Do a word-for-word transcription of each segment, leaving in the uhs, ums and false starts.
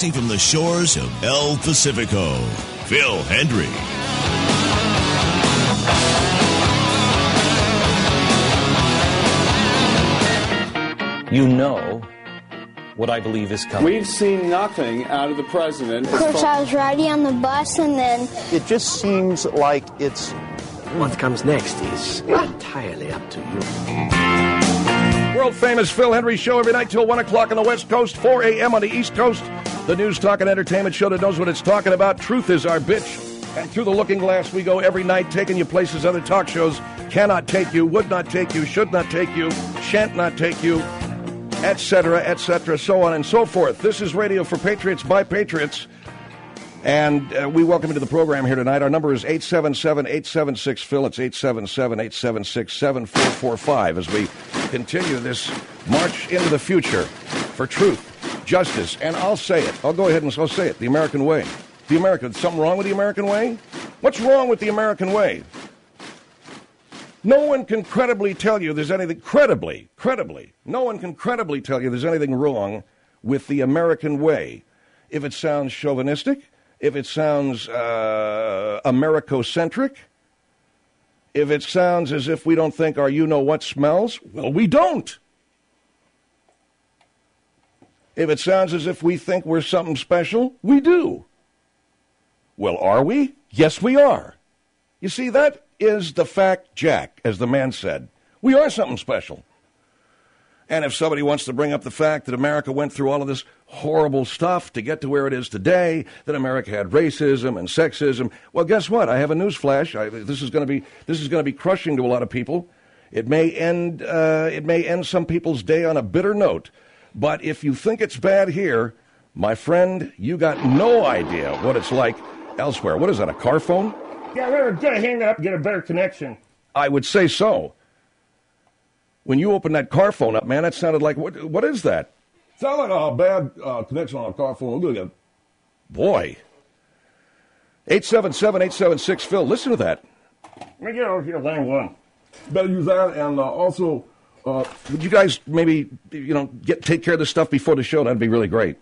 broadcasting from the shores of El Pacifico, Phil Hendry. You know what I believe is coming. We've seen nothing out of the president. Of course, I was riding on the bus, and then... It just seems like it's... What comes next is entirely up to you. World-famous Phil Hendry Show every night till one o'clock on the West Coast, four a.m. on the East Coast. The news, talk, and entertainment show that knows what it's talking about. Truth is our bitch. And through the looking glass, we go every night, taking you places other talk shows cannot take you, would not take you, should not take you, shan't not take you, et cetera, et cetera, so on and so forth. This is Radio for Patriots by Patriots. And uh, we welcome you to the program here tonight. Our number is eight seven seven, eight seven six, Phil. It's eight seven seven, eight seven six, seven four four five as we continue this march into the future for truth, justice, and I'll say it. I'll go ahead and I'll say it. The American way. The American. Something wrong with the American way? What's wrong with the American way? No one can credibly tell you there's anything, credibly, credibly, no one can credibly tell you there's anything wrong with the American way. If it sounds chauvinistic, if it sounds uh, Americocentric, if it sounds as if we don't think our you-know-what smells, well, we don't. If it sounds as if we think we're something special, we do. Well, are we? Yes, we are. You see, that is the fact, Jack, as the man said. We are something special. And if somebody wants to bring up the fact that America went through all of this horrible stuff to get to where it is today, that America had racism and sexism, well, guess what? I have a news flash. I, this is going to be this is going to be crushing to a lot of people. It may end uh, it may end some people's day on a bitter note. But if you think it's bad here, my friend, you got no idea what it's like elsewhere. What is that? A car phone? Yeah, we're going to hang up and get a better connection. I would say so. When you opened that car phone up, man, that sounded like, what? What is that? Sound like a bad uh, connection on a car phone. We'll do it again. Boy. eight seven seven, eight seven six, Phil. Listen to that. Let me get over here, line one. Better use that, and uh, also... Uh, Would you guys maybe, you know, get take care of this stuff before the show? That'd be really great.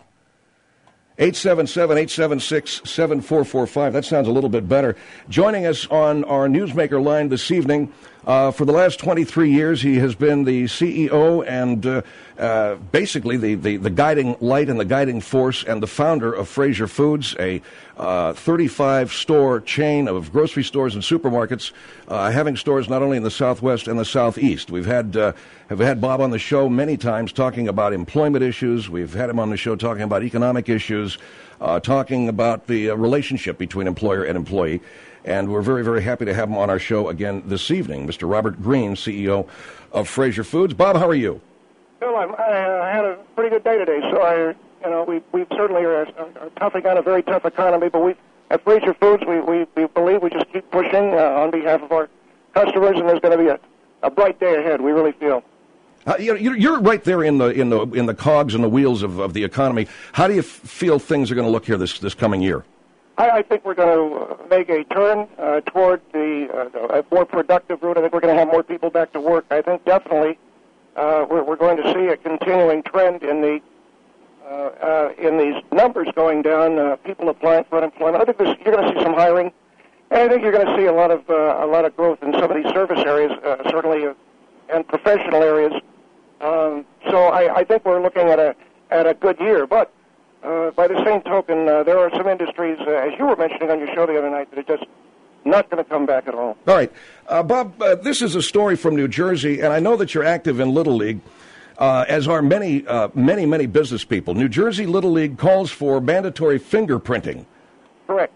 eight seven seven, eight seven six, seven four four five. That sounds a little bit better. Joining us on our Newsmaker line this evening, uh, for the last twenty-three years, he has been the C E O and uh, uh, basically the, the, the guiding light and the guiding force and the founder of Fraser Foods, a uh, thirty-five store chain of grocery stores and supermarkets, uh, having stores not only in the Southwest and the Southeast. We've had uh, have had Bob on the show many times talking about employment issues. We've had him on the show talking about economic issues, uh, talking about the uh, relationship between employer and employee. And we're very, very happy to have him on our show again this evening, Mister Robert Green, C E O of Fraser Foods. Bob, how are you? Well, I'm, I had a pretty good day today. So I, you know, we we certainly are, are toughing on a very tough economy, but we at Fraser Foods we, we, we believe we just keep pushing uh, on behalf of our customers, and there's going to be a, a bright day ahead. We really feel. Uh, you know, you're right there in the in the in the cogs and the wheels of, of the economy. How do you f- feel things are going to look here this this coming year? I, I think we're going to make a turn uh, toward the uh, a more productive route. I think we're going to have more people back to work. I think definitely uh, we're, we're going to see a continuing trend in the uh, uh, in these numbers going down. Uh, people applying for unemployment. I think this, you're going to see some hiring, and I think you're going to see a lot of uh, a lot of growth in some of these service areas, uh, certainly, uh, and professional areas. Um, so I, I think we're looking at a at a good year, but. Uh, by the same token, uh, there are some industries, uh, as you were mentioning on your show the other night, that are just not going to come back at all. All right. Uh, Bob, uh, this is a story from New Jersey, and I know that you're active in Little League, uh, as are many, uh, many, many business people. New Jersey Little League calls for mandatory fingerprinting. Correct.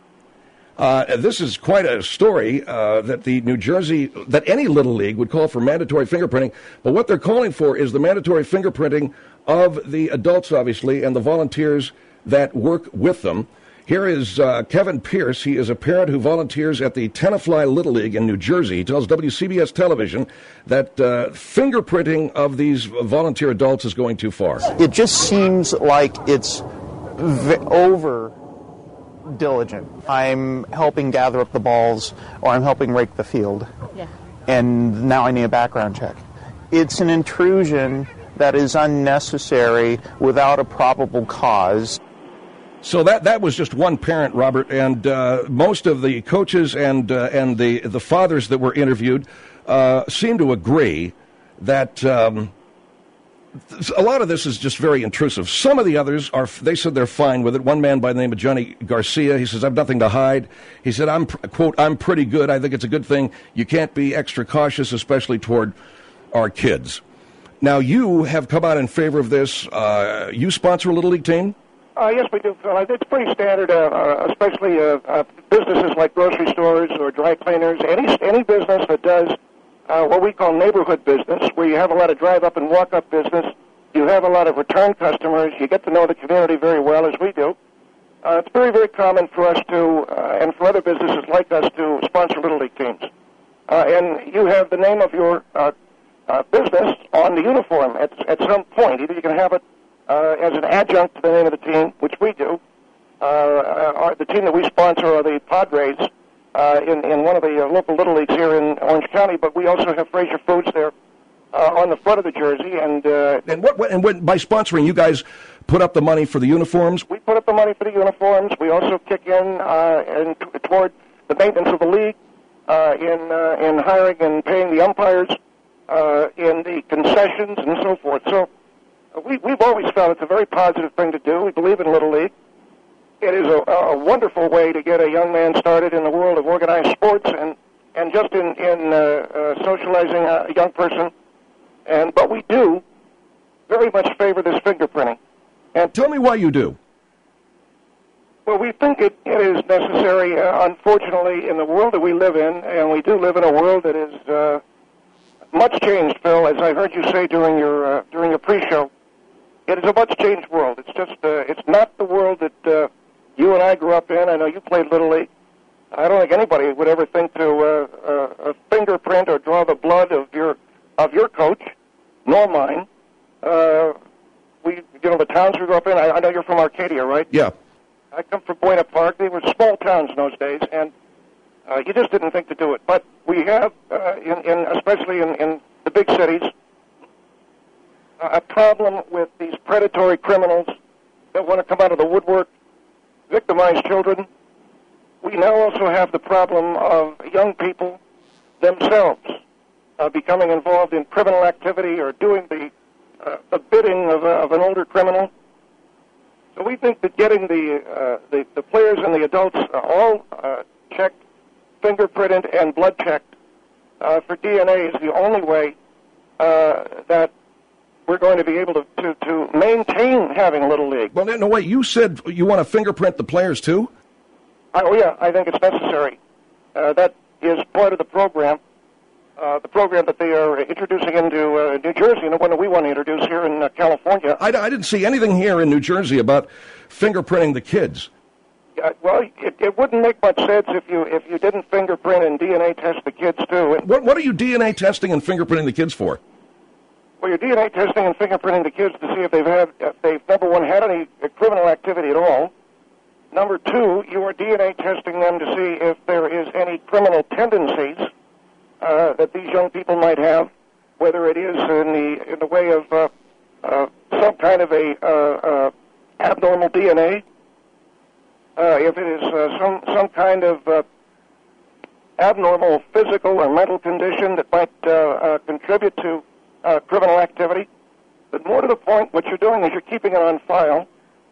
Uh, this is quite a story uh, that the New Jersey, that any Little League would call for mandatory fingerprinting, but what they're calling for is the mandatory fingerprinting of the adults, obviously, and the volunteers that work with them. Here is uh, Kevin Pierce. He is a parent who volunteers at the Tenafly Little League in New Jersey. He tells W C B S Television that uh, fingerprinting of these volunteer adults is going too far. It just seems like it's v- over diligent. I'm helping gather up the balls, or I'm helping rake the field, yeah. And now I need a background check. It's an intrusion that is unnecessary without a probable cause. So that that was just one parent, Robert, and uh, most of the coaches and uh, and the the fathers that were interviewed uh, seem to agree that um, a lot of this is just very intrusive. Some of the others are, they said they're fine with it. One man by the name of Johnny Garcia, he says, "I've nothing to hide." He said, "I'm quote, I'm pretty good. I think it's a good thing. You can't be extra cautious, especially toward our kids." Now, you have come out in favor of this. Uh, you sponsor a Little League team? Uh, yes, we do, Phil. It's pretty standard, uh, uh, especially uh, uh, businesses like grocery stores or dry cleaners. Any any business that does uh, what we call neighborhood business, where you have a lot of drive-up and walk-up business, you have a lot of return customers, you get to know the community very well, as we do. Uh, it's very, very common for us to, uh, and for other businesses like us, to sponsor Little League teams. Uh, and you have the name of your uh, uh, business on the uniform at, at some point. Either you can have it Uh, as an adjunct to the name of the team, which we do. Uh, our, the team that we sponsor are the Padres uh, in, in one of the uh, local Little Leagues here in Orange County, but we also have Fraser Foods there uh, on the front of the jersey. And uh, and what, what and when, by sponsoring, you guys put up the money for the uniforms? We put up the money for the uniforms. We also kick in uh, and t- toward the maintenance of the league, uh, in uh, in hiring and paying the umpires, uh, in the concessions and so forth. So. We, we've always felt it's a very positive thing to do. We believe in Little League. It is a, a wonderful way to get a young man started in the world of organized sports and, and just in, in uh, uh, socializing a young person. And but we do very much favor this fingerprinting. And tell me why you do. Well, we think it, it is necessary, uh, unfortunately, in the world that we live in, and we do live in a world that is uh, much changed, Phil, as I heard you say during your uh, during your pre-show. It is a much-changed world. It's just, uh, it's not the world that uh, you and I grew up in. I know you played Little League. I don't think anybody would ever think to uh, uh, a fingerprint or draw the blood of your of your coach, nor mine. Uh, we, you know, the towns we grew up in. I, I know you're from Arcadia, right? Yeah. I come from Buena Park. They were small towns in those days, and uh, you just didn't think to do it. But we have, uh, in, in especially in, in the big cities, a problem with these predatory criminals that want to come out of the woodwork, victimize children. We now also have the problem of young people themselves uh, becoming involved in criminal activity or doing the, uh, the bidding of, uh, of an older criminal. So we think that getting the, uh, the, the players and the adults uh, all uh, checked, fingerprinted, and blood checked uh, for D N A is the only way uh, that we're going to be able to, to, to maintain having Little League. Well, no, wait, you said you want to fingerprint the players, too? I, oh, yeah, I think it's necessary. Uh, that is part of the program, uh, the program that they are introducing into uh, New Jersey, and the one that we want to introduce here in uh, California. I, I didn't see anything here in New Jersey about fingerprinting the kids. Uh, well, it, it wouldn't make much sense if you if you didn't fingerprint and D N A test the kids, too. And what, what are you D N A testing and fingerprinting the kids for? Well, you're D N A testing and fingerprinting the kids to see if they've had, if they've, number one, had any criminal activity at all. Number two, you are D N A testing them to see if there is any criminal tendencies uh, that these young people might have, whether it is in the in the way of uh, uh, some kind of a uh, uh, abnormal D N A, uh, if it is uh, some some kind of uh, abnormal physical or mental condition that might uh, uh, contribute to Uh, criminal activity. But more to the point, what you're doing is you're keeping it on file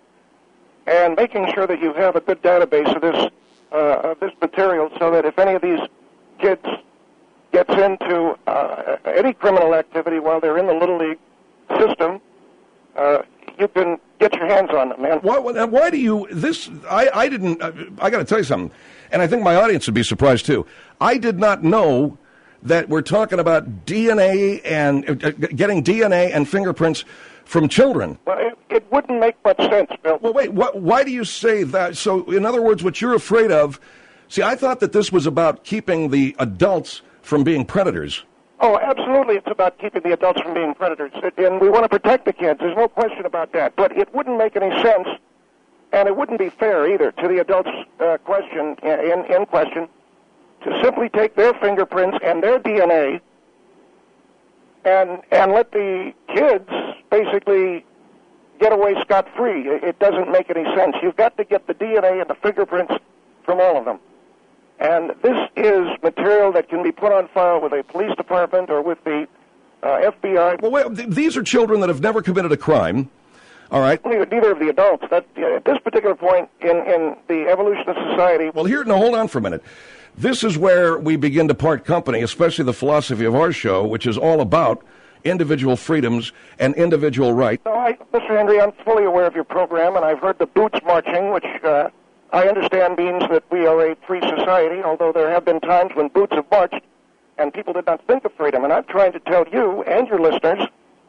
and making sure that you have a good database of this uh, of this material, so that if any of these kids gets into uh, any criminal activity while they're in the Little League system, uh, you can get your hands on them, man. Why, why do you, this, I, I didn't, I got to tell you something, and I think my audience would be surprised too. I did not know that we're talking about D N A and uh, getting D N A and fingerprints from children. Well, it, it wouldn't make much sense, Bill. Well, wait, what, why do you say that? So, in other words, what you're afraid of, see, I thought that this was about keeping the adults from being predators. Oh, absolutely, it's about keeping the adults from being predators, and we want to protect the kids, there's no question about that, but it wouldn't make any sense, and it wouldn't be fair either to the adults uh, question in, in question, to simply take their fingerprints and their D N A and and let the kids basically get away scot-free. It doesn't make any sense. You've got to get the D N A and the fingerprints from all of them. And this is material that can be put on file with a police department or with the uh, F B I. Well, wait, th- these are children that have never committed a crime, all right? Neither of the adults. That, uh, at this particular point in, in the evolution of society... Well, here, no, hold on for a minute. This is where we begin to part company, especially the philosophy of our show, which is all about individual freedoms and individual rights. No, I, Mister Henry, I'm fully aware of your program, and I've heard the boots marching, which uh, I understand means that we are a free society, although there have been times when boots have marched and people did not think of freedom. And I'm trying to tell you and your listeners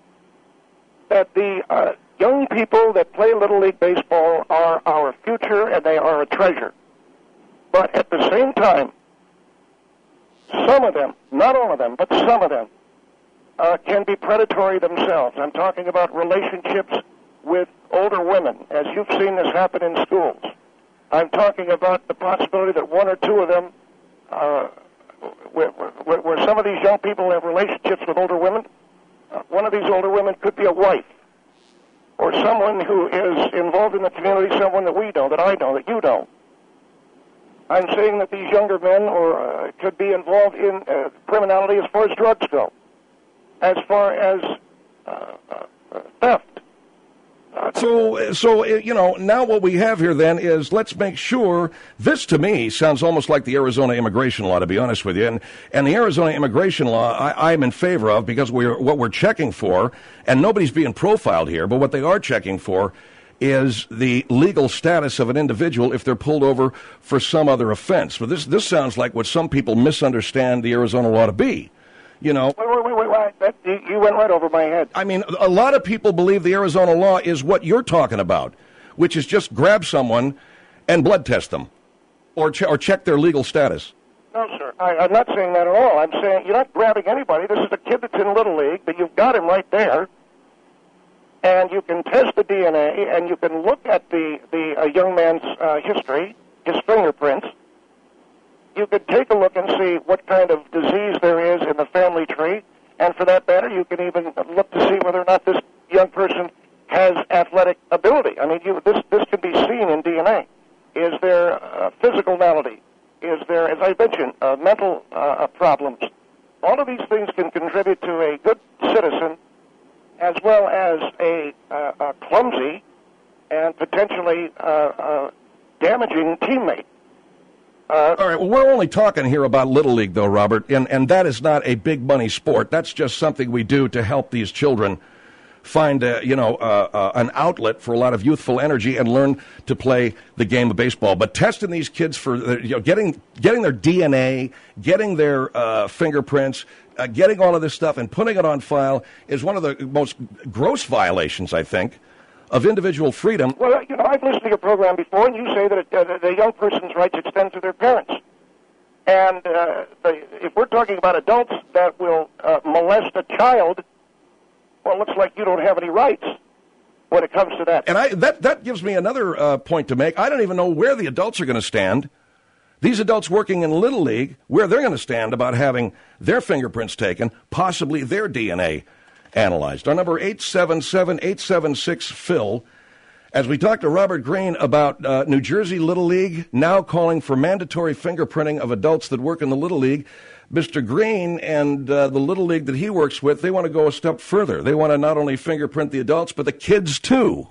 that the uh, young people that play Little League Baseball are our future, and they are a treasure. But at the same time, some of them, not all of them, but some of them, Uh, can be predatory themselves. I'm talking about relationships with older women, as you've seen this happen in schools. I'm talking about the possibility that one or two of them, uh, where, where, where some of these young people have relationships with older women, uh, one of these older women could be a wife, or someone who is involved in the community, someone that we know, that I know, that you know. I'm saying that these younger men or uh, could be involved in uh, criminality as far as drugs go. As far as uh, uh, theft. Uh, so, so you know, now what we have here then is let's make sure, this to me sounds almost like the Arizona immigration law, to be honest with you. And, and the Arizona immigration law I, I'm in favor of because we're, what we're checking for, and nobody's being profiled here, but what they are checking for is the legal status of an individual if they're pulled over for some other offense. But this, this sounds like what some people misunderstand the Arizona law to be. You know, wait, wait, wait, wait, wait. That, you, you went right over my head. I mean, a lot of people believe the Arizona law is what you're talking about, which is just grab someone and blood test them or, ch- or check their legal status. No, sir. I, I'm not saying that at all. I'm saying you're not grabbing anybody. This is a kid that's in Little League, but you've got him right there, and you can test the D N A, and you can look at the, the uh, young man's uh, history, his fingerprints. You could take a look and see what kind of disease there is in the family tree, and for that matter, you can even look to see whether or not this young person has athletic ability. I mean, you, this this can be seen in D N A. Is there uh, physical malady? Is there, as I mentioned, uh, mental uh, problems? All of these things can contribute to a good citizen as well as a, uh, a clumsy and potentially uh, uh, damaging teammate. Uh, All right, well, we're only talking here about Little League, though, Robert, and, and that is not a big money sport. That's just something we do to help these children find, uh, you know, uh, uh, an outlet for a lot of youthful energy and learn to play the game of baseball. But testing these kids for, uh, you know, getting getting their D N A, getting their uh, fingerprints, uh, getting all of this stuff and putting it on file is one of the most gross violations, I think, of individual freedom. Well, you know, I've listened to your program before, and you say that uh, the young person's rights extend to their parents. And uh, the, if we're talking about adults that will uh, molest a child, well, it looks like you don't have any rights when it comes to that. And I, that, that gives me another uh, point to make. I don't even know where the adults are going to stand. These adults working in Little League, where they're going to stand about having their fingerprints taken, possibly their D N A analyzed. Our number eight seven seven, eight seven six, P H I L. As we talk to Robert Green about uh, New Jersey Little League now calling for mandatory fingerprinting of adults that work in the Little League, Mister Green and uh, the Little League that he works with, they want to go a step further. They want to not only fingerprint the adults, but the kids too,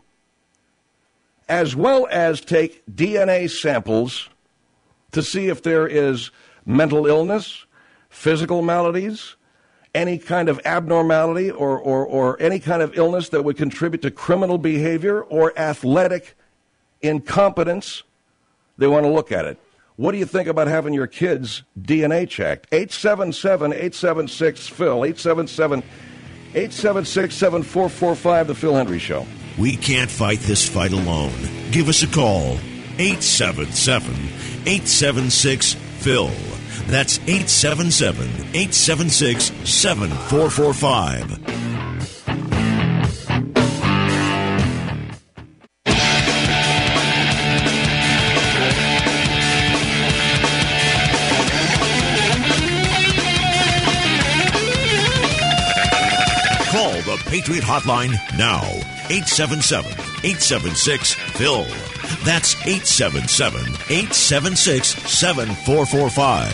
as well as take D N A samples to see if there is mental illness, physical maladies, any kind of abnormality or, or, or any kind of illness that would contribute to criminal behavior or athletic incompetence. They want to look at it. What do you think about having your kids' D N A checked? eight seven seven, eight seven six, P H I L, eight seven seven, eight seven six, seven four four five, The Phil Hendry Show. We can't fight this fight alone. Give us a call, eight seven seven, eight seven six, P H I L. That's eight seven seven, eight seven six, seven four four five. Call the Patriot Hotline now. eight seven seven, eight seven six, P H I L. That's eight seven seven, eight seven six, seven four four five.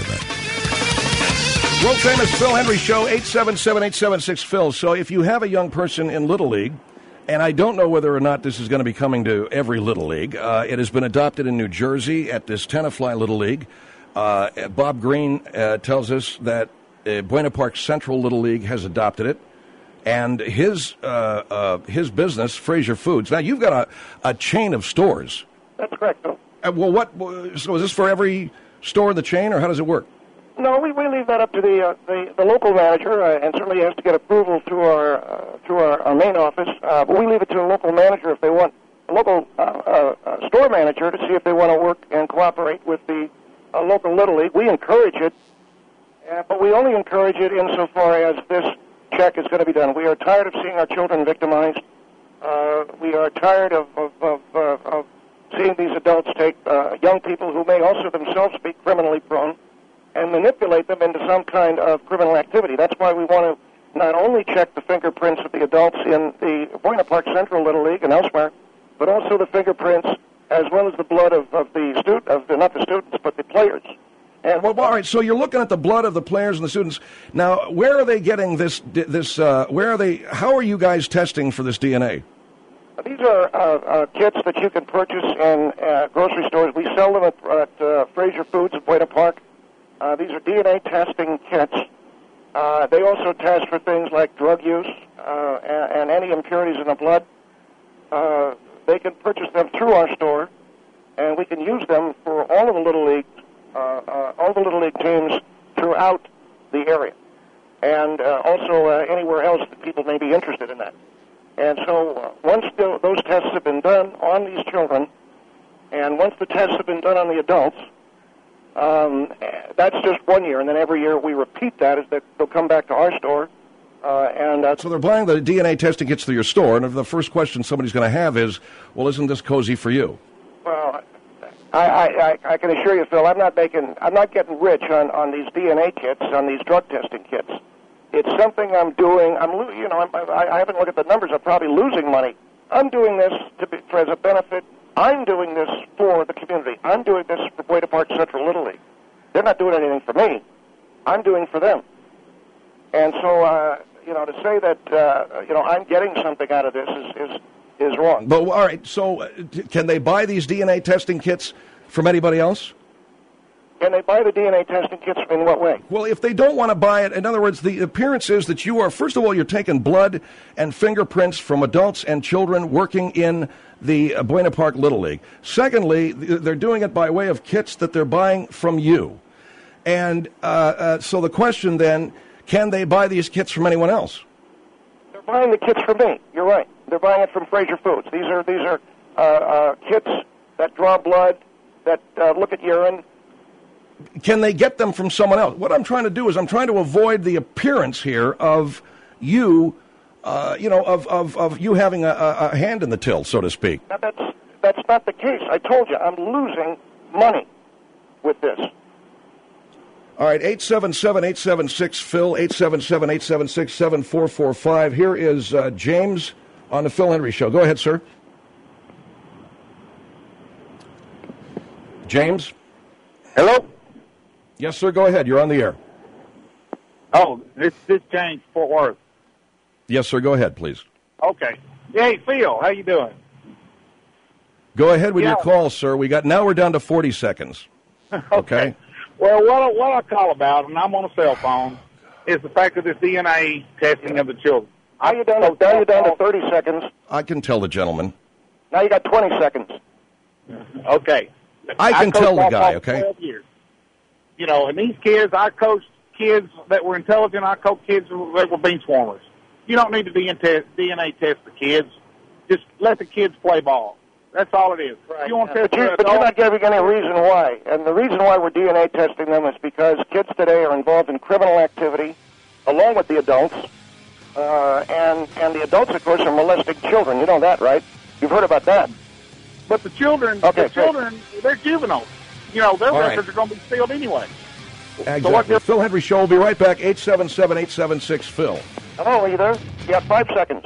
World famous Phil Hendrie Show, eight seven seven, eight seven six, P H I L. So if you have a young person in Little League, and I don't know whether or not this is going to be coming to every Little League. Uh, it has been adopted in New Jersey at this Tenafly Little League. Uh, Bob Green uh, tells us that uh, Buena Park Central Little League has adopted it. And his uh, uh, his business, Fraser Foods. Now, you've got a, a chain of stores. That's correct, Bill. Uh, well, what? So is this for every store in the chain, or how does it work? No, we, we leave that up to the uh, the, the local manager, uh, and certainly he has to get approval through our uh, through our, our main office. Uh, but we leave it to the local manager if they want, a local uh, uh, uh, store manager to see if they want to work and cooperate with the uh, local Little League. We encourage it, uh, but we only encourage it insofar as this check is going to be done. We are tired of seeing our children victimized. Uh, we are tired of of, of, uh, of seeing these adults take uh, young people who may also themselves be criminally prone and manipulate them into some kind of criminal activity. That's why we want to not only check the fingerprints of the adults in the Buena Park Central Little League and elsewhere, but also the fingerprints as well as the blood of, of the student, of the, not the students, but the players. And well, all right. So you're looking at the blood of the players and the students. Now, where are they getting this? This? Uh, where are they? How are you guys testing for this D N A? These are uh, uh, kits that you can purchase in uh, grocery stores. We sell them at, at uh, Fraser Foods at Buena Park. Uh, these are D N A testing kits. Uh, they also test for things like drug use uh, and, and any impurities in the blood. Uh, they can purchase them through our store, and we can use them for all of the Little League, uh, uh, all the Little League teams throughout the area, and uh, also uh, anywhere else that people may be interested in that. And so uh, once the, those tests have been done on these children, and once the tests have been done on the adults, Um, that's just one year, and then every year we repeat that as they, they'll come back to our store. Uh, and uh, So they're buying the D N A testing kits through your store, and the first question somebody's going to have is, well, isn't this cozy for you? Well, I, I, I can assure you, Phil, I'm not making, I'm not getting rich on, on these D N A kits, on these drug testing kits. It's something I'm doing. I'm, you know, I'm, I, I haven't looked at the numbers. I'm probably losing money. I'm doing this to be, for as a benefit. I'm doing this for the community. I'm doing this for Buena Park Central Little League. They're not doing anything for me. I'm doing for them. And so, uh, you know, to say that, uh, you know, I'm getting something out of this is is, is wrong. But, all right, so uh, can they buy these D N A testing kits from anybody else? Can they buy the D N A testing kits in what way? Well, if they don't want to buy it, in other words, the appearance is that you are, first of all, you're taking blood and fingerprints from adults and children working in the Buena Park Little League. Secondly, they're doing it by way of kits that they're buying from you. And uh, uh, so the question then, can they buy these kits from anyone else? They're buying the kits from me. You're right. They're buying it from Fraser Foods. These are these are uh, uh, kits that draw blood, that uh, look at urine. Can they get them from someone else? What I'm trying to do is I'm trying to avoid the appearance here of you, uh, you know, of, of, of you having a, a hand in the till, so to speak. Now that's, that's not the case. I told you, I'm losing money with this. All right, eight seven seven, eight seven six, Phil, eight seven seven, eight seven six, seven four four five. Here is uh, James on the Phil Hendrie Show. Go ahead, sir. James? Hello? Yes, sir, go ahead. You're on the air. Oh, this this James, Fort Worth. Yes, sir, go ahead, please. Okay. Hey, Phil, how you doing? Go ahead with yeah. your call, sir. We got now we're down to forty seconds. okay. okay. Well, what I, what I call about, and I'm on a cell phone, is the fact of this D N A testing of the children. Now you're down to, now you're down to thirty seconds. I can tell the gentleman. Now you got twenty seconds. Okay. I can I tell the guy, okay? twelve years. You know, and these kids, I coached kids that were intelligent. I coached kids that were bean swarmers. You don't need to D N A test the kids. Just let the kids play ball. That's all it is. Right. You want but, to you, but you're not giving any reason why. And the reason why we're D N A testing them is because kids today are involved in criminal activity, along with the adults. Uh, and, and the adults, of course, are molesting children. You know that, right? You've heard about that. But the children, okay, the children, they're juveniles. You know, their all records right. are going to be sealed anyway. Exactly. So Phil Hendrie Show will be right back. eight seven seven, eight seven six, Phil. Hello, are you there? You got five seconds.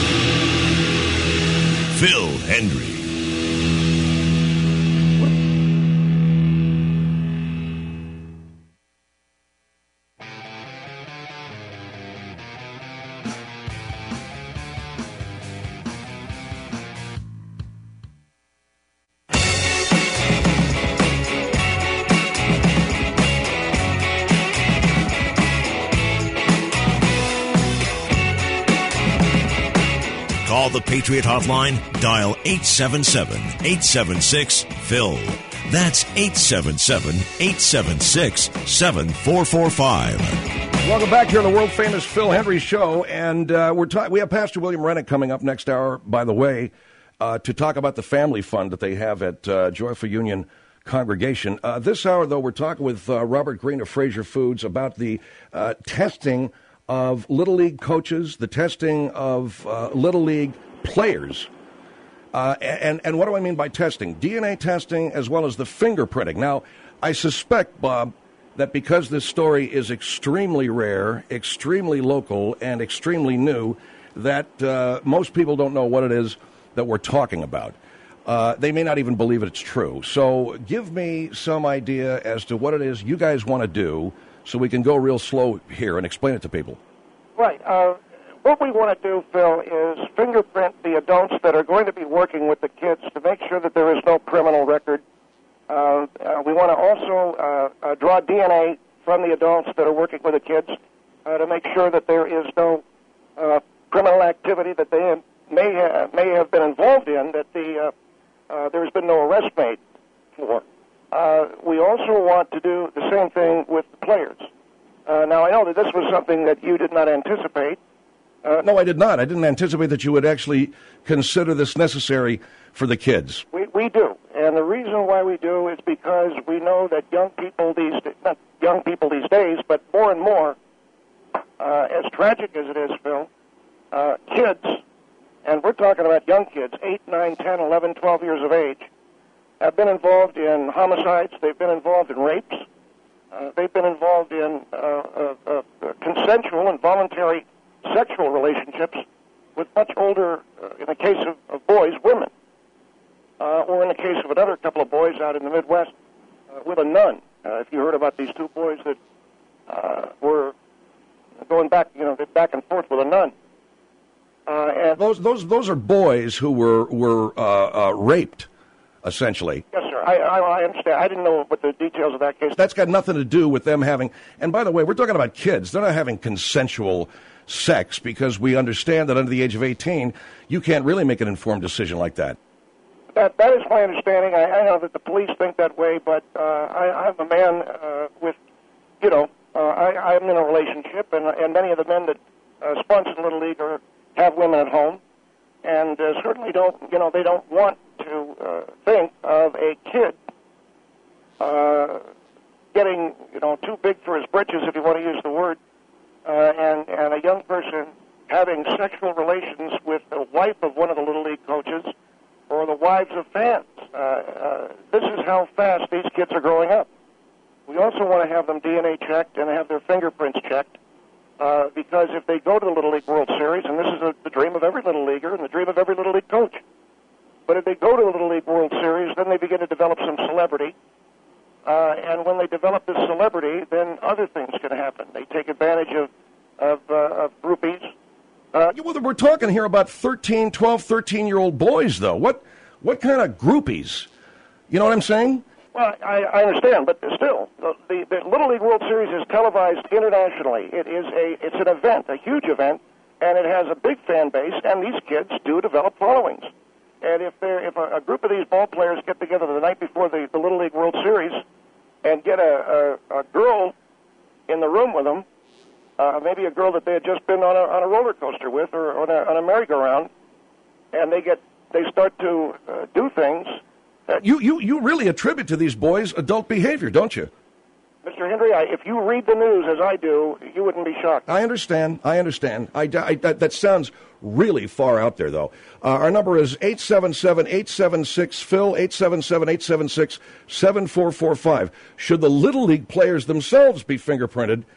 Phil Hendrie. Call the Patriot Hotline, dial eight seven seven, eight seven six, Phil. That's eight seven seven, eight seven six, seven four four five. Welcome back here on the world-famous Phil Hendrie Show, and uh, we're ta- we have Pastor William Rennick coming up next hour, by the way, uh, to talk about the family fund that they have at uh, Joyful Union Congregation. Uh, this hour, though, we're talking with uh, Robert Green of Fraser Foods about the uh, testing of Little League coaches, the testing of uh, Little League players. Uh, and, and what do I mean by testing? D N A testing as well as the fingerprinting. Now, I suspect, Bob, that because this story is extremely rare, extremely local, and extremely new, that uh, most people don't know what it is that we're talking about. Uh, they may not even believe it's true. So give me some idea as to what it is you guys want to do so we can go real slow here and explain it to people. Right. Uh, what we want to do, Phil, is fingerprint the adults that are going to be working with the kids to make sure that there is no criminal record. Uh, uh, we want to also uh, uh, draw D N A from the adults that are working with the kids uh, to make sure that there is no uh, criminal activity that they may ha- may have been involved in that the uh, uh, there's been no arrest made for. Uh, we also want to do the same thing with the players. Uh, now, I know that this was something that you did not anticipate. Uh, no, I did not. I didn't anticipate that you would actually consider this necessary for the kids. We we do, and the reason why we do is because we know that young people these not young people these days, but more and more, uh, as tragic as it is, Phil, uh, kids, and we're talking about young kids, eight, nine, ten, eleven, twelve years of age, have been involved in homicides. They've been involved in rapes. Uh, they've been involved in uh, uh, uh, consensual and voluntary sexual relationships with much older, uh, in the case of, of boys, women. Uh, or in the case of another couple of boys out in the Midwest, uh, with a nun. Uh, if you heard about these two boys that uh, were going back, you know, back and forth with a nun. Uh, and those those those are boys who were were uh, uh, raped, essentially. Yes, sir. I, I, I understand. I didn't know what the details of that case. That's got nothing to do with them having. And by the way, we're talking about kids. They're not having consensual sex because we understand that under the age of eighteen, you can't really make an informed decision like that. That that is my understanding. I, I know that the police think that way, but uh, I, I'm a man uh, with, you know, uh, I, I'm in a relationship, and and many of the men that uh, sponsor the Little League are, have women at home, and uh, certainly don't, you know, they don't want to uh, think of a kid uh, getting, you know, too big for his britches, if you want to use the word, uh, and and a young person having sexual relations with the wife of one of the Little League coaches, or the wives of fans. Uh, uh, this is how fast these kids are growing up. We also want to have them D N A checked and have their fingerprints checked, uh, because if they go to the Little League World Series, and this is a, the dream of every Little Leaguer and the dream of every Little League coach, but if they go to the Little League World Series, then they begin to develop some celebrity, uh, and when they develop this celebrity, then other things can happen. They take advantage of, of, uh, of groupies. Uh, yeah, well, we're talking here about thirteen, twelve, thirteen-year-old boys, though. What what kind of groupies? You know what I'm saying? Well, I, I understand, but still, the, the, the Little League World Series is televised internationally. It is a it's an event, a huge event, and it has a big fan base, and these kids do develop followings. And if they're if a, a group of these ball players get together the night before the, the Little League World Series and get a, a, a girl in the room with them, Uh, maybe a girl that they had just been on a, on a roller coaster with, or on a, on a merry-go-round, and they get they start to uh, do things. That you, you you really attribute to these boys adult behavior, don't you? Mister Hendrie, I, if you read the news as I do, you wouldn't be shocked. I understand. I understand. I, I, that, that sounds really far out there, though. Uh, our number is eight seven seven, eight seven six, Phil, eight seven seven, eight seven six, seven four four five. Should the Little League players themselves be fingerprinted?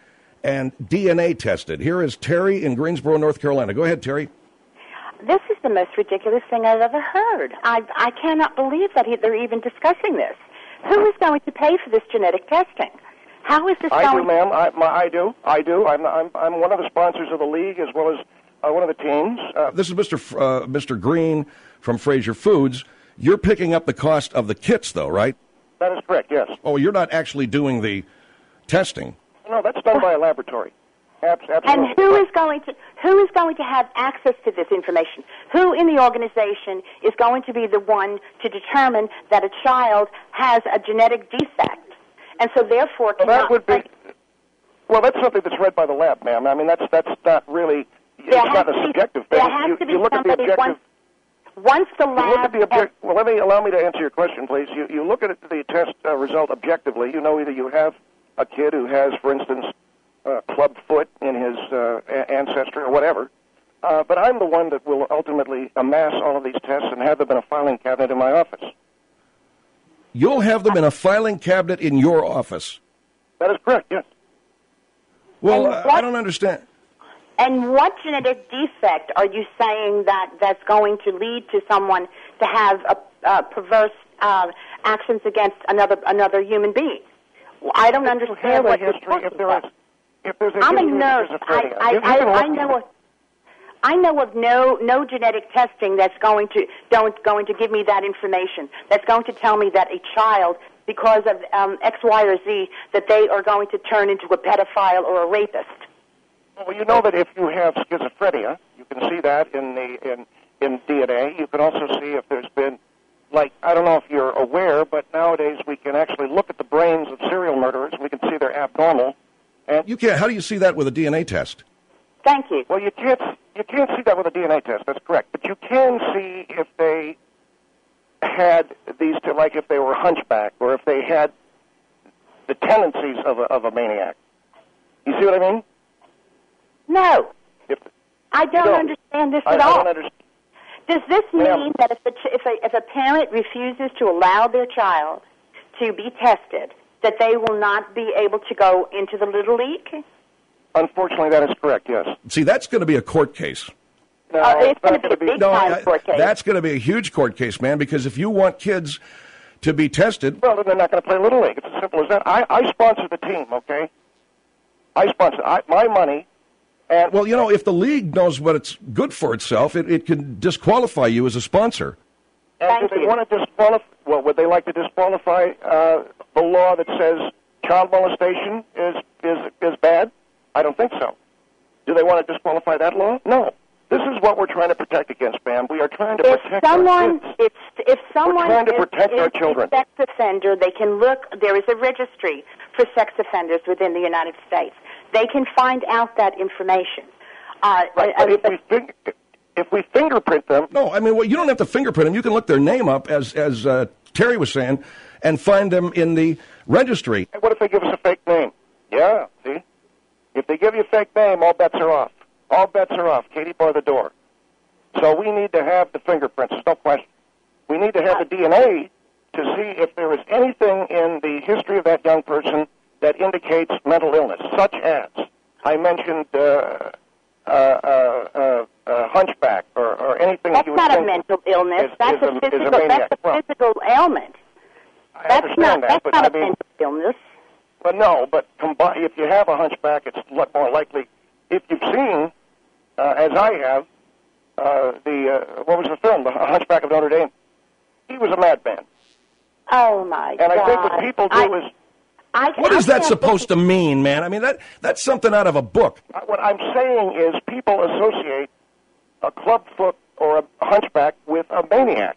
and D N A tested. Here is Terry in Greensboro, North Carolina. Go ahead, Terry. This is the most ridiculous thing I've ever heard. I, I cannot believe that he, they're even discussing this. Who is going to pay for this genetic testing? How is this I going? do, ma'am. I, my, I do. I do. I'm, I'm, I'm one of the sponsors of the league as well as uh, one of the teams. Uh, this is Mister F- uh, Mister Green from Fraser Foods. You're picking up the cost of the kits, though, right? That is correct, yes. Oh, you're not actually doing the testing. No, that's done by a laboratory. Absolutely. And who is going to who is going to have access to this information? Who in the organization is going to be the one to determine that a child has a genetic defect, and so therefore well, cannot? That would be. Well, that's something that's read by the lab, ma'am. I mean, that's that's not really. It's not a subjective thing. There has you, to be you look at the somebody objective. Once, once the You look lab. at the object, well, let me allow me to answer your question, please. You you look at the test uh, result objectively. You know, either you have a kid who has, for instance, uh, club foot in his uh, a- ancestry or whatever. Uh, but I'm the one that will ultimately amass all of these tests and have them in a filing cabinet in my office. You'll have them in a filing cabinet in your office. That is correct, yes. Well, uh, I don't understand. And what genetic defect are you saying that that's going to lead to someone to have a, a perverse uh, actions against another another human being? I don't understand what you're talking if there about. is, if there's a I'm a history of nurse. I, schizophrenia, I, if you I, can I look- know of, I know of no no genetic testing that's going to don't going to give me that information. That's going to tell me that a child, because of um, X, Y, or Z, that they are going to turn into a pedophile or a rapist. Well, you know that if you have schizophrenia, you can see that in the in in D N A. You can also see if there's been, like, I don't know if you're aware, but nowadays we can actually look at the brains of serial murderers. We can see they're abnormal. And You can't. How do you see that with a D N A test? Thank you. Well, you can't you can't see that with a D N A test. That's correct. But you can see if they had these, two, like if they were hunchback or if they had the tendencies of a, of a maniac. You see what I mean? No. If, I don't, don't. understand this I, at I all. don't understand. Does this Ma'am. mean that if, the ch- if, a, if a parent refuses to allow their child to be tested, that they will not be able to go into the Little League? Unfortunately, that is correct, yes. See, that's going to be a court case. No, Uh, it's not going to be a gonna big No, time I- court case. that's going to be a huge court case, man, because if you want kids to be tested, Well, then they're not going to play Little League. It's as simple as that. I, I sponsor the team, okay? I sponsor I, my money. And well, you know, if the league knows what it's good for itself, it, it can disqualify you as a sponsor. And Thank do they you. want to disqualify? Well, would they like to disqualify uh, the law that says child molestation is is is bad? I don't think so. Do they want to disqualify that law? No. This is what we're trying to protect against, ma'am. We are trying to If protect someone, our kids. if if someone trying to is, protect is our children. a sex offender, they can look. There is a registry for sex offenders within the United States. They can find out that information. Uh, Right, and- but if we fing- if we fingerprint them, No, I mean, well, you don't have to fingerprint them. You can look their name up, as as uh, Terry was saying, and find them in the registry. what if they give us a fake name? Yeah, see? If they give you a fake name, all bets are off. All bets are off. Katie, bar the door. So we need to have the fingerprints. There's no question. We need to have the D N A to see if there is anything in the history of that young person that indicates mental illness, such as I mentioned uh, uh, uh, uh, uh, hunchback or, or anything that's that you not would a think mental illness. is- that's is a a- is a physical. maniac. That's a Well, physical ailment. I That's understand not. that, That's but not I a mean, mental illness. But no, but combi- if you have a hunchback, it's a lot more likely. If you've seen, uh, as I have, uh, the uh, what was the film, The Hunchback of Notre Dame? He was a madman, Oh my and God! I think what people do I, is I, What I is that can't supposed to mean, man? I mean, that that's something out of a book. uh, what I'm saying is people associate a clubfoot or a hunchback with a maniac.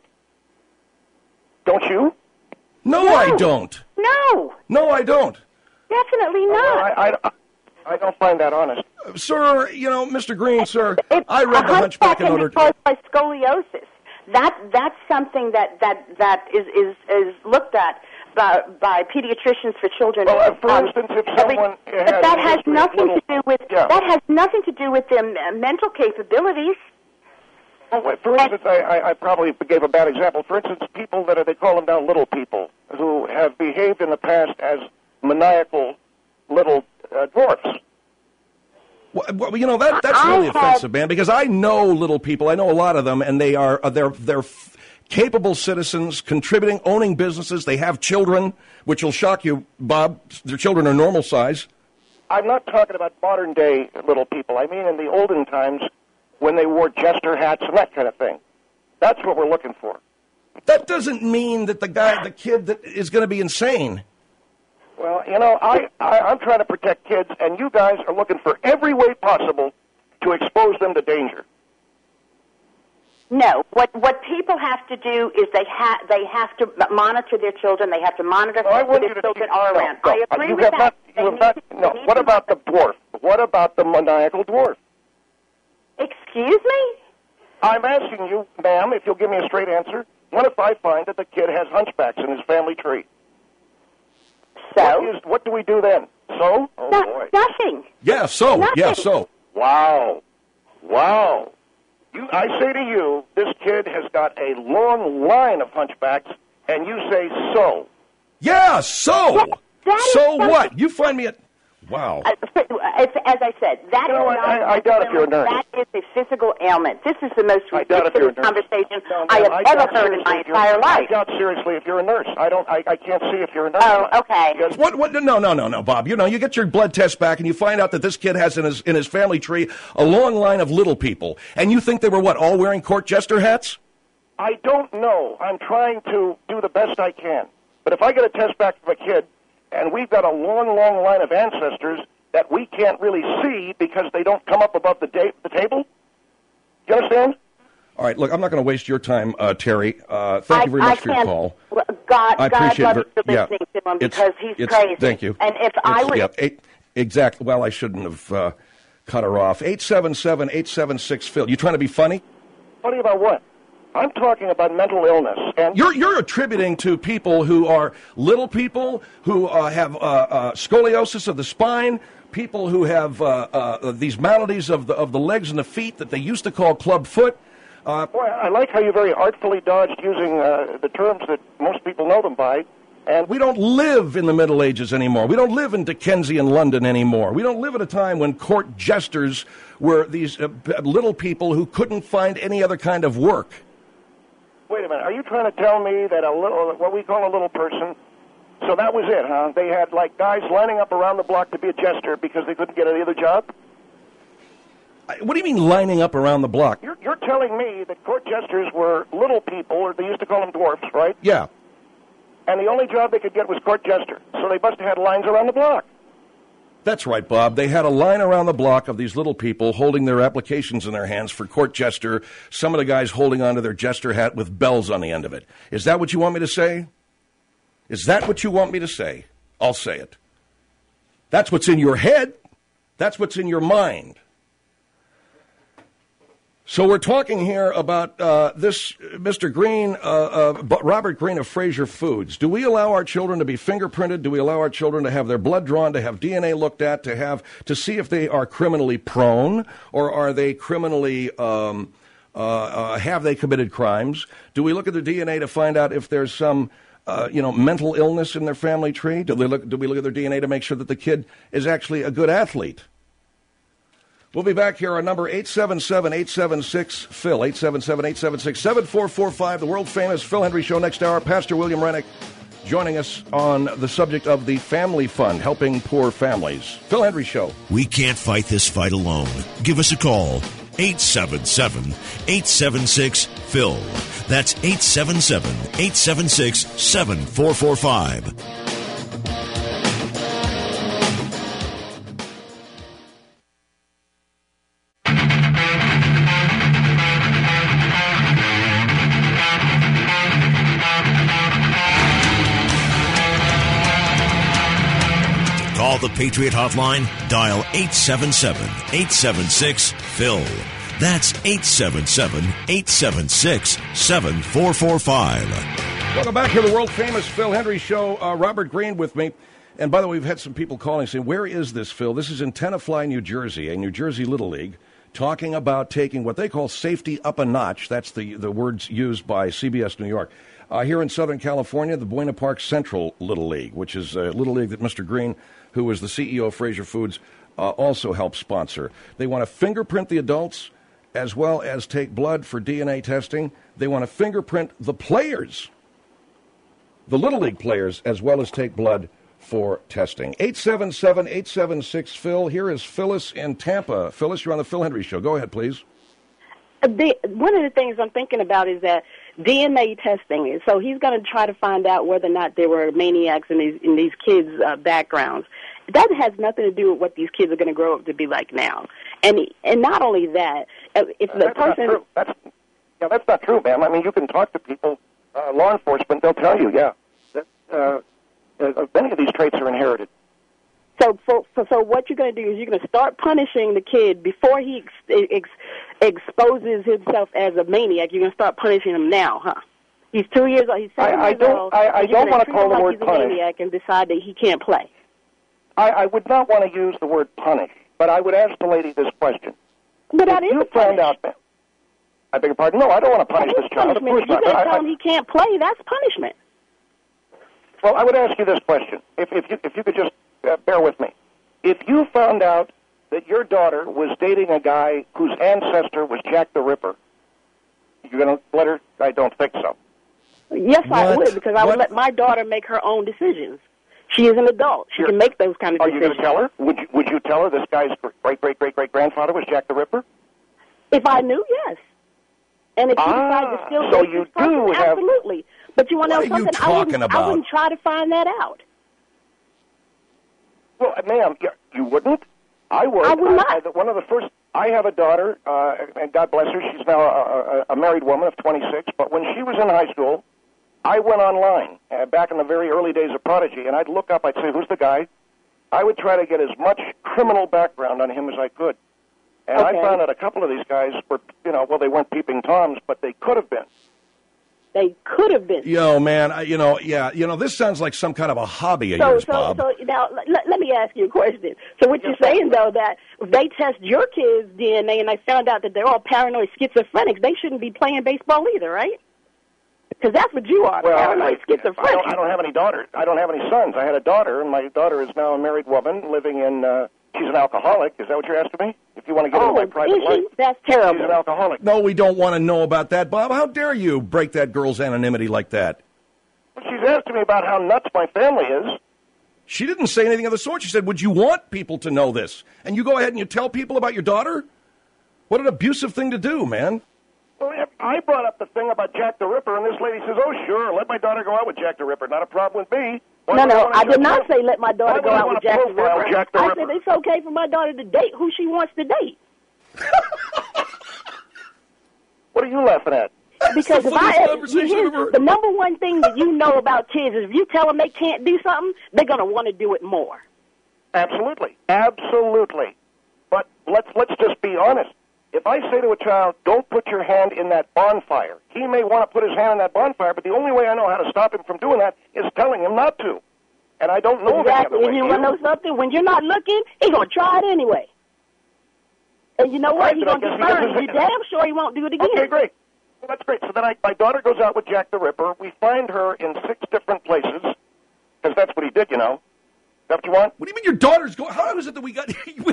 Don't you? No, No. I don't. No, No, I don't. definitely Well, not. I, I, I don't find that honest. Sir, you know, Mister Green, sir, It's I read a The Hunchback of can Notre be Dame. caused by scoliosis. That that's something that that that is is is looked at by, by pediatricians for children. Well, uh, for um, instance, if every- someone but has that a has history of nothing little- to do with Yeah. that has nothing to do with their m- mental capabilities. Well, wait, for instance, I, I, I probably gave a bad example. For instance, people that are, they call them now little people, who have behaved in the past as maniacal little uh, dwarfs. Well, you know, that that's really offensive, man, because I know little people. I know a lot of them, and they are uh, they're they're f- capable citizens, contributing, owning businesses. They have children, which will shock you, Bob. Their children are normal size. I'm not talking about modern-day little people. I mean in the olden times when they wore jester hats and that kind of thing. That's what we're looking for. That doesn't mean that the guy, the kid, that is going to be insane. Well, you know, I, I, I'm trying to protect kids, and you guys are looking for every way possible to expose them to danger. No. What what people have to do is they have they have to monitor their children. They have to monitor no, who their children are no, around. No, I agree you with have that. Not, you have not, to, no. What about the dwarf? What about the maniacal dwarf? Excuse me? I'm asking you, ma'am, if you'll give me a straight answer. What if I find that the kid has hunchbacks in his family tree? So? What, is, what do we do then? So? Oh, no, boy. Nothing. Yeah, so. Nothing. Yeah, so. Wow. Wow. You, I say to you, this kid has got a long line of hunchbacks, and you say so. Yeah, so. That, that so is what? You find me at... Wow. Uh, as, as I said, that you know, is I, not I, I doubt if you're a nurse. That is a physical ailment. This is the most I doubt if you're a ridiculous nurse. conversation no, no, I have I ever heard in my entire life. I doubt seriously if you're a nurse. I don't. I, I can't see if you're a nurse. Oh, okay. Because What? What? No, no, no, no, Bob. You know, you get your blood test back, and you find out that this kid has in his in his family tree a long line of little people, and you think they were what? All wearing court jester hats? I don't know. I'm trying to do the best I can. But if I get a test back from a kid, and we've got a long, long line of ancestors that we can't really see because they don't come up above the, da- the table, you understand? All right, look, I'm not going to waste your time, uh, Terry. Uh, thank I, you very much I for your can't, call. God, I God appreciate love it. you for Yeah, listening to him it's- because he's it's- crazy. Thank you. And if I It's- was... Yeah, eight, exactly. Well, I shouldn't have uh, cut her off. eight seven seven, eight seven six, Phil. You trying to be funny? Funny about what? I'm talking about mental illness. And You're you're attributing to people who are little people who uh, have uh, uh, scoliosis of the spine, people who have uh, uh, these maladies of the of the legs and the feet that they used to call club foot. Uh, Boy, I like how you very artfully dodged using uh, the terms that most people know them by. And we don't live in the Middle Ages anymore. We don't live in Dickensian London anymore. We don't live at a time when court jesters were these uh, little people who couldn't find any other kind of work. Wait a minute. Are you trying to tell me that a little, what we call a little person, so that was it, huh? They had, like, guys lining up around the block to be a jester because they couldn't get any other job? What do you mean lining up around the block? You're, you're telling me that court jesters were little people, or they used to call them dwarfs, right? Yeah. And the only job they could get was court jester. So they must have had lines around the block. That's right, Bob. They had a line around the block of these little people holding their applications in their hands for court jester, some of the guys holding onto their jester hat with bells on the end of it. Is that what you want me to say? Is that what you want me to say? I'll say it. That's what's in your head. That's what's in your mind. So we're talking here about uh, this Mister Green, uh, uh, Robert Green of Fraser Foods. Do we allow our children to be fingerprinted? Do we allow our children to have their blood drawn, to have D N A looked at, to have to see if they are criminally prone, or are they criminally um, uh, uh, have they committed crimes? Do we look at the D N A to find out if there's some uh, you know mental illness in their family tree? Do they look? Do we look at their D N A to make sure that the kid is actually a good athlete? We'll be back here on number eight seven seven, eight seven six, Phil, eight seven seven, eight seven six, seven four four five, the world-famous Phil Hendrie Show next hour. Pastor William Rennick joining us on the subject of the Family Fund, helping poor families. Phil Hendrie Show. We can't fight this fight alone. Give us a call, eight seven seven, eight seven six, Phil. That's eight seven seven, eight seven six, seven four four five. Call the Patriot Hotline, dial eight seven seven, eight seven six, Phil. That's eight seven seven, eight seven six, seven four four five. Welcome back to the world-famous Phil Hendrie Show. Uh, Robert Green with me. And by the way, we've had some people calling saying, where is this, Phil? This is in Tenafly, New Jersey, a New Jersey Little League talking about taking what they call safety up a notch. That's the, the words used by C B S New York. Uh, here in Southern California, the Buena Park Central Little League, which is a little league that Mister Green, who is the C E O of Fraser Foods, uh, also helps sponsor. They want to fingerprint the adults as well as take blood for D N A testing. They want to fingerprint the players, the Little League players, as well as take blood for testing. eight seven seven, eight seven six, Phil. Here is Phyllis in Tampa. Phyllis, you're on the Phil Hendry Show. Go ahead, please. The, one of the things I'm thinking about is that D N A testing. So he's going to try to find out whether or not there were maniacs in these in these kids' uh, backgrounds. That has nothing to do with what these kids are going to grow up to be like now. And and not only that, if the that's person not true. That's yeah, that's not true, ma'am. I mean, you can talk to people, uh, law enforcement, they'll tell you, yeah, that uh, uh, many of these traits are inherited. So, for, for, so what you're going to do is you're going to start punishing the kid before he ex, ex, exposes himself as a maniac. You're going to start punishing him now, huh? He's two years old. He's seven I, I years don't, old. I, I don't want to call the like word he's a punish. maniac and decide that he can't play. I, I would not want to use the word punish, but I would ask the lady this question. But that if is you a found punish. out, ma'am, I beg your pardon. No, I don't want to punish That this is child. Of punishment. course If you're not. going to I, tell I, him he can't play, that's punishment. Well, I would ask you this question, if, if, you, if you could just uh, bear with me. If you found out that your daughter was dating a guy whose ancestor was Jack the Ripper, you're going to let her? I don't think so. Yes, I What? would, because I would What? let my daughter make her own decisions. She is an adult. She You're- can make those kind of Are you decisions. going to tell her? Would you, would you tell her this guy's great, great, great, great grandfather was Jack the Ripper? If I knew, yes. And if you Ah, decide to still so date you this person, do have- absolutely. But you want to What know are you something? I wouldn't, talking I about? wouldn't try to find that out. Well, ma'am, you, you wouldn't? I would. I would not. I, I, one of the first, I have a daughter, uh, and God bless her, she's now a, a, a married woman of twenty-six, but when she was in high school, I went online, uh, back in the very early days of Prodigy, and I'd look up, I'd say, who's the guy? I would try to get as much criminal background on him as I could. And Okay. I found that a couple of these guys were, you know, well, they weren't peeping Toms, but they could have been. They could have been. Yo, man, I, you know, yeah, you know, this sounds like some kind of a hobby of So, yours, so, Bob. so now let, let me ask you a question. So what you're saying, though, that if they test your kids' D N A and they found out that they're all paranoid schizophrenics, they shouldn't be playing baseball either, right? Because that's what you are, Well, paranoid I, schizophrenic. I, don't, I don't have any daughters. I don't have any sons. I had a daughter, and my daughter is now a married woman living in, uh, she's an alcoholic. Is that what you're asking me? If you want to get Oh, into my private is she? life. That's terrible. She's an alcoholic. No, we don't want to know about that, Bob. How dare you break that girl's anonymity like that? Well, she's asking me about how nuts my family is. She didn't say anything of the sort. She said, would you want people to know this? And you go ahead and you tell people about your daughter? What an abusive thing to do, man. Well, I brought up the thing about Jack the Ripper, and this lady says, oh, sure, let my daughter go out with Jack the Ripper. Not a problem with me. Why No, would no, wanna I do did it? not say let my daughter Why go would I out wanna with Jack the profile Ripper. Jack the I Ripper? said it's okay for my daughter to date who she wants to date. What are you laughing at? Because if I, here's the number one thing that you know about kids is if you tell them they can't do something, they're going to want to do it more. Absolutely. Absolutely. But let's let's just be honest. If I say to a child, don't put your hand in that bonfire, he may want to put his hand in that bonfire, but the only way I know how to stop him from doing that is telling him not to. And I don't know Exactly. of any And you other way. want to know something? When you're not looking, he's going to try it anyway. And you know what? Right, He's but I going to guess get he burned. doesn't- You're damn sure he won't do it again. Okay, great. Well, that's great. So then I, my daughter goes out with Jack the Ripper. We find her in six different places, because that's what he did, you know. Is that what you want? What do you mean your daughter's going? How is it that we got...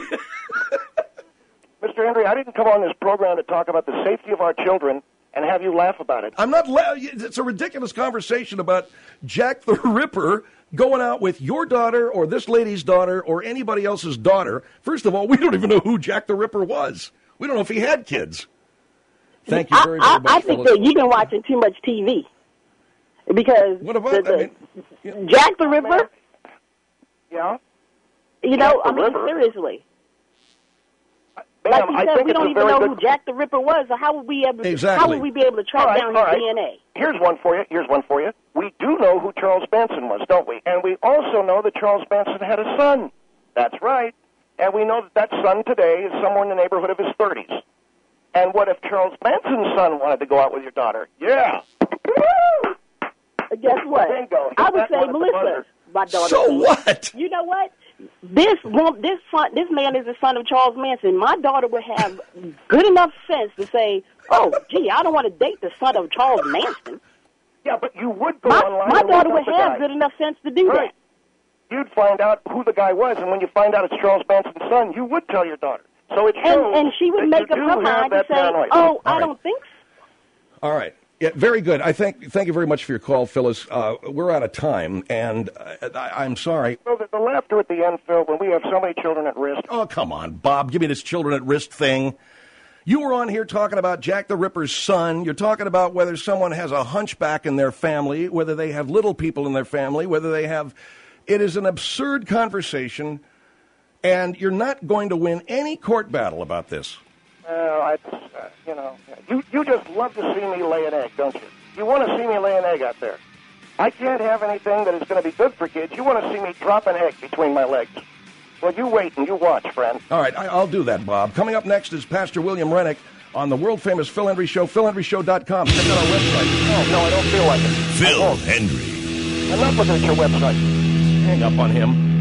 Mister Henry, I didn't come on this program to talk about the safety of our children and have you laugh about it. I'm not... La- it's a ridiculous conversation about Jack the Ripper going out with your daughter or this lady's daughter or anybody else's daughter. First of all, we don't even know who Jack the Ripper was. We don't know if he had kids. Thank you very, very I, much. I, I think that you've been watching too much T V. Because What about... the, I the, mean, Jack the Ripper, Yeah? you know, Jack the I mean, Ripper? seriously. Ma'am, Like you I said, think we it's don't a even very know good... who Jack the Ripper was, so how would we able, Exactly. how would we be able to track All right, down all his right. D N A? Here's one for you. Here's one for you. We do know who Charles Manson was, don't we? And we also know that Charles Manson had a son. That's right. And we know that that son today is somewhere in the neighborhood of his thirties. And what if Charles Manson's son wanted to go out with your daughter? Yeah. Guess what? Bingo. I would That say one at the Melissa, buzzer. my daughter. So what? You know what? this won't, this son, this man is the son of Charles Manson. My daughter would have good enough sense to say, "Oh, gee, I don't want to date the son of Charles Manson." Yeah, but you would go my, online. My and daughter look up would the have guy. good enough sense to do Right. that. You'd find out who the guy was, and when you find out it's Charles Manson's son, you would tell your daughter. So it shows And, and she would that make you up do her have mind to that say, paranoia. "Oh, All I right. don't think so." All right. Yeah, very good. I thank thank you very much for your call, Phyllis. Uh, we're out of time, and uh, I, I'm sorry. Well, the, the laughter at the end, Phil, when we have so many children at risk. Oh, come on, Bob. Give me this children at risk thing. You were on here talking about Jack the Ripper's son. You're talking about whether someone has a hunchback in their family, whether they have little people in their family, whether they have... It is an absurd conversation, and you're not going to win any court battle about this. Well, I, uh, you know, you, you just love to see me lay an egg, don't you? You want to see me lay an egg out there. I can't have anything that is going to be good for kids. You want to see me drop an egg between my legs. Well, you wait and you watch, friend. All right, I, I'll do that, Bob. Coming up next is Pastor William Rennick on the world-famous Phil Hendry Show, phil hendry show dot com. Check out our website. No, no, I don't feel like it. Phil Hendry. I'm not looking at your website. Hang up on him.